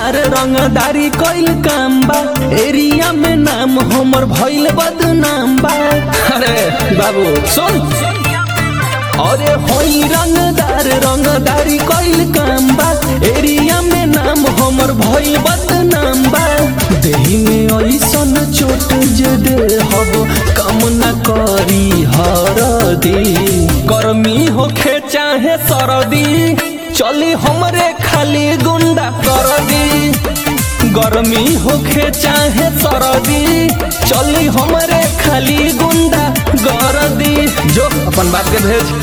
रंगदार रंगदारी कइल काम बा, एरिया में नाम हमर भइल बदनाम बा। अरे बाबू सुन, अरे होई रंगदार रंगदारी कइल काम बा, एरिया में नाम हमर भइल बदनाम बा। देही में ऐसन चोट जे दे हब कम न करी हरदी, गर्मी होखे चाहे सरदी, चली हमरे खाली गुंडा कर दी। गर्मी होखे चाहे सरदी, चली हमरे खाली गुंडा कर दी। जो अपन बाप के भेज।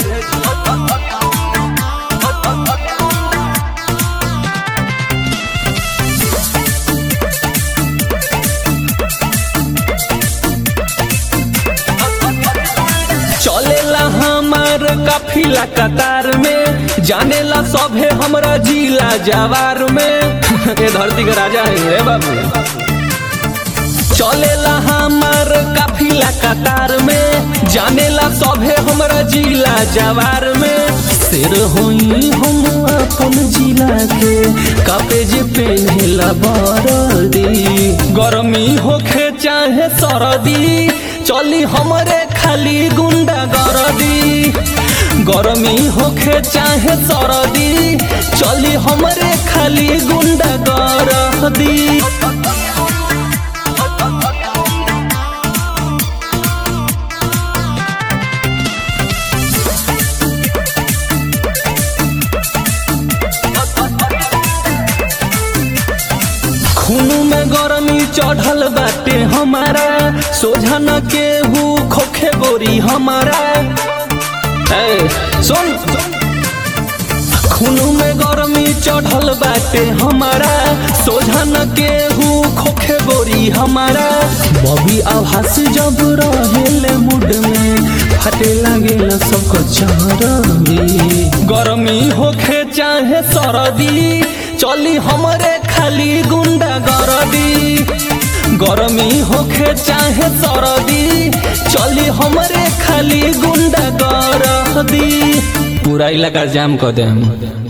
चलेला हमार काफिला कतार में, जानेला सभे हमरा जिला जवार में। ये धरती के राजा है रे बाबू। चलेला हमार काफिला कतार में, जानेला सभे हमरा जिला जवार में। सिर होई हम अपन जिला के, कापे जे पेन्हेला बरदी। गर्मी होखे चाहे सरदी, चली हमरे खाली गुंडा गर्दी। गर्मी होखे चाहे सरदी, चली हमरे खाली गुंडा गर्दी। खून में गरमी चढ़ल बाटे हमारा, सोझा न केहू खोखे गोरी हमारा। सुन, खून में गरमी चढ़ल बाटे हमारा, सोझा न केहू खोखे गोरी हमारा। बबी आभास जब रहेले मूड में, फटे लागेला सबको चरबी। गर्मी होखे चाहे सरदी, चली हमरे खाली गुंडा गर्दी। गर्मी होखे चाहे सरदी, चली हमरे खाली गुंडा गर्दी। पूरा इलाका जाम कर दे हम।